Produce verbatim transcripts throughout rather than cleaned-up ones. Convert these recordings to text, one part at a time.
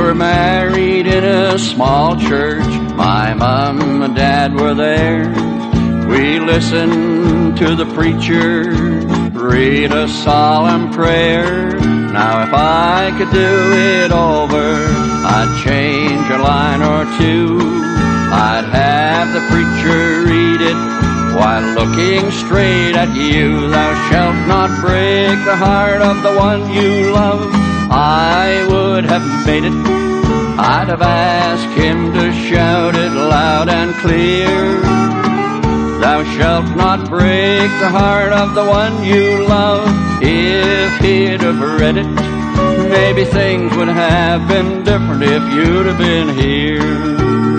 were married in a small church. My mom and dad were there. We listened to the preacher read a solemn prayer. Now if I could do it over, I'd change a line or two. I'd have the preacher read it while looking straight at you. Thou shalt not break the heart of the one you love. I would have made it. I'd have asked him to shout it loud and clear. Thou shalt not break the heart of the one you love. If he'd have read it, maybe things would have been different if you'd have been here.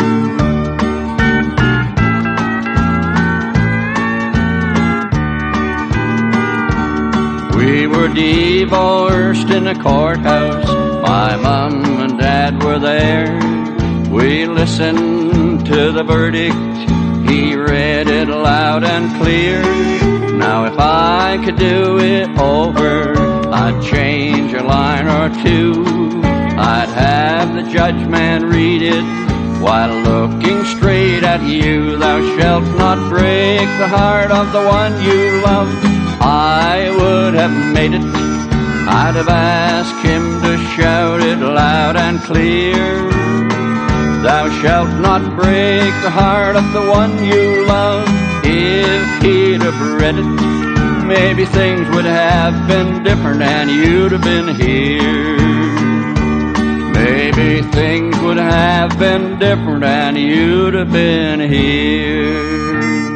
We were divorced in the courthouse. My mom and dad were there. We listened to the verdict. He read it loud and clear. Now if I could do it over, I'd change a line or two. I'd have the judgment read it while looking straight at you. Thou shalt not break the heart of the one you love. I would have made it. I'd have asked him to shout it loud and clear. Thou shalt not break the heart of the one you love. If he'd have read it, maybe things would have been different and you'd have been here. Maybe things would have been different and you'd have been here.